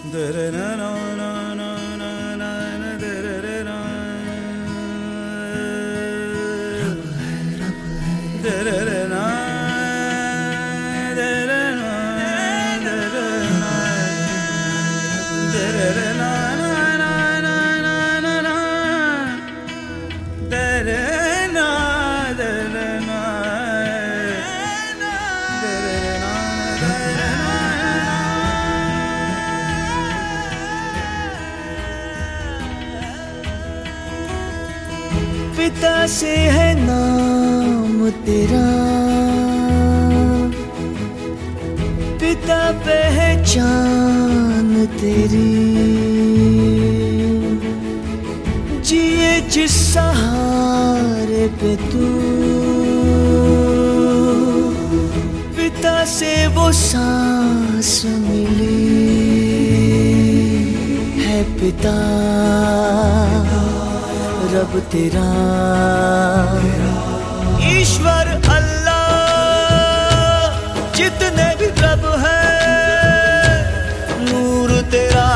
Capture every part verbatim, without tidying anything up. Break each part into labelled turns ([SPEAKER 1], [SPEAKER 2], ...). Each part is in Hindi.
[SPEAKER 1] पिता से है नाम तेरा, पिता पहचान तेरी, जिए जिस सहारे पे तू, पिता से वो सांस मिली है पिता रब तेरा, ईश्वर अल्लाह जितने भी रब है, नूर तेरा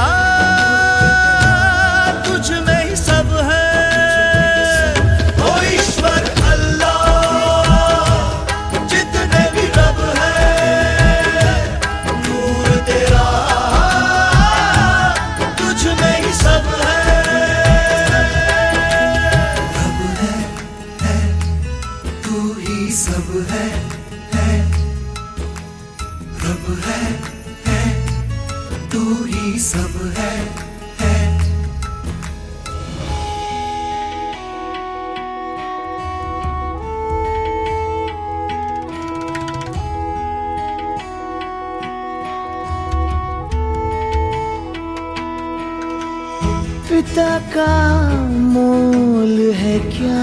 [SPEAKER 1] तुझ में ही सब है। ओ ईश्वर अल्लाह जितने भी रब है, नूर तेरा तुझ में ही सब है।
[SPEAKER 2] सब है, है रब है, है तू ही सब है, है।
[SPEAKER 1] पिता का मोल है क्या,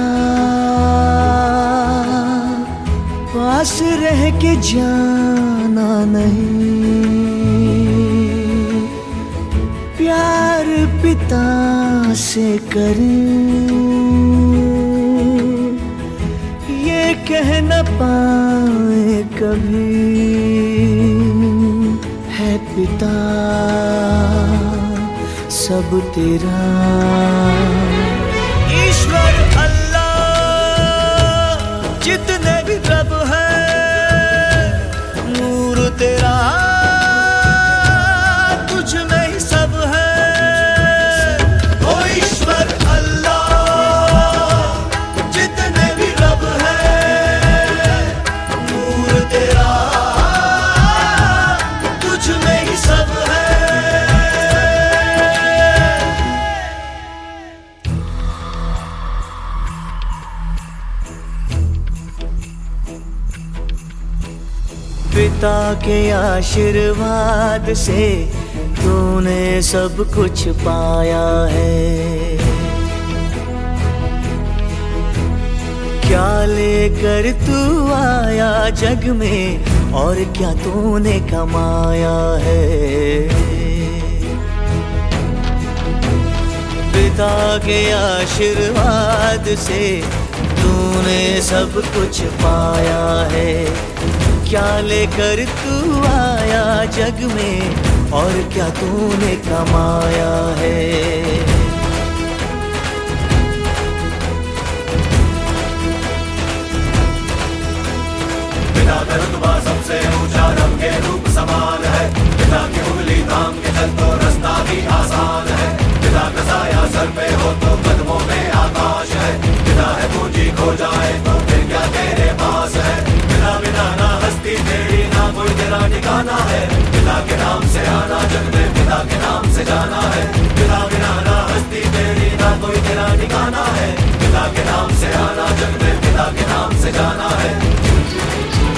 [SPEAKER 1] पास रह के जाना नहीं, प्यार पिता से करें ये कह न पाए कभी, है पिता सब तेरा, ईश्वर अल्लाह जितने भी रब है, नूर तेरा तुझ में ही सब है। ओ ईश्वर अल्लाह जितने भी रब है, नूर तेरा तुझ में ही सब है। पिता के आशीर्वाद से तूने सब कुछ पाया है, क्या लेकर तू आया जग में और क्या तूने कमाया है। पिता के आशीर्वाद से तूने सब कुछ पाया है, क्या लेकर तू आया जग में और क्या तूने कमाया है।
[SPEAKER 3] पिता का रुतबा सबसे ऊंचा, रब के रूप समान है, पिता की उंगली थाम के चल तो रास्ता भी आसान है, पिता का साया सर पे हो तो कदमों में आकाश है, पिता है पूंजी खो जाए तो फिर क्या तेरे पास है। पिता बिना ना हस्ती तेरी ना कोई तेरा ठिकाना है, पिता के नाम से आना जग में, पिता के नाम से जाना है, पिता बिना ना हस्ती तेरी ना कोई तेरा ठिकाना है, पिता के नाम से आना जग में, पिता के नाम से जाना है।